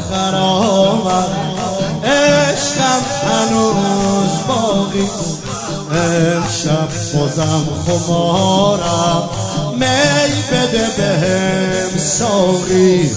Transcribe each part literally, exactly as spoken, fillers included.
آخر آمد، عشقم هنوز باقی، امشب بازم خمارم، می بده بهم ساقی.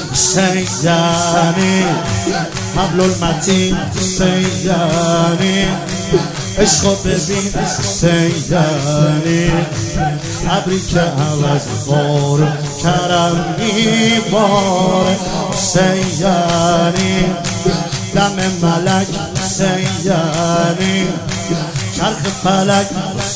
سیدنی حبل المتین، سیدنی عشقو ببین، سیدنی ابری که عوض بار کرم میباره، سیدنی دم ملک، سیدنی چرخ فلک،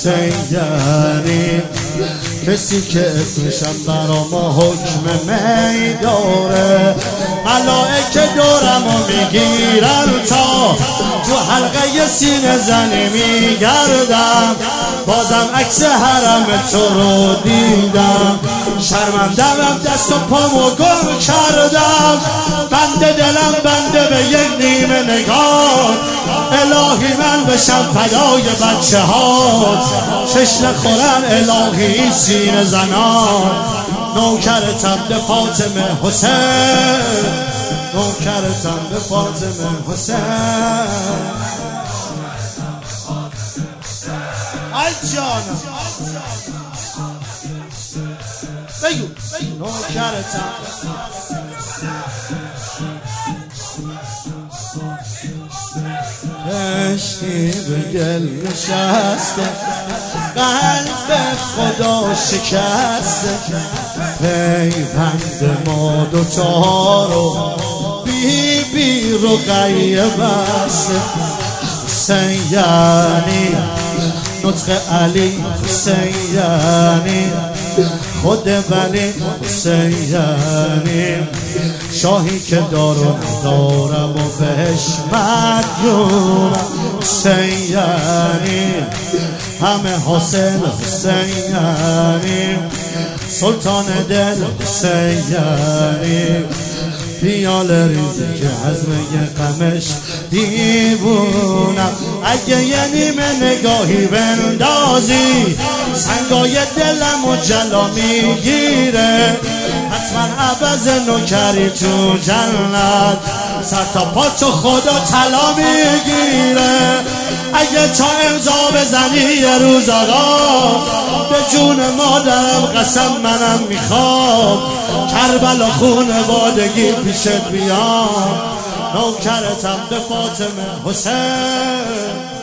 سیدنی کسی که اسمشم برا ما حکم می داره، ملائکه دورمو میگیرن تا تو حلقه سینه زنی میگردم، بازم عکس حرم تو رو دیدم، شرمندم دست و پامو گم کردم، بنده دلم بنده به یک نیمه نگاه، الهی من بشم فدای بچه ها، شش نخورن الهی سینه زنان، نوکرتم به فاطمه حسین، نوکرتم به فاطمه حسین. ای جانم بگو نوکرتم، کشتی به گل نشسته، قلب خدا شکسته، پیوند ما دوتا رو بی بی رو قیه بسته، سیدنی نطق علی، سیدنی خود ولی، سیدنی شاهی که دارم دارم و بهش مدیونم، سیدنی همه حاصل، سیدنی سلطان دل، سیدنی پیال ریزی که از می غمش دیوونم، اگه یه نیمه نگاهی بندازی سنگای دلم و جلا میگیره، حتما عوض نوکری تو جنت، سر تا پا تو خدا طلا میگیره، اگه تا امضا بزنی یه روز آقا به جون مادرم قسم منم میخوام، کربلا خونوادگی پیشت بیام، نوکرتم به فاطمه حسین.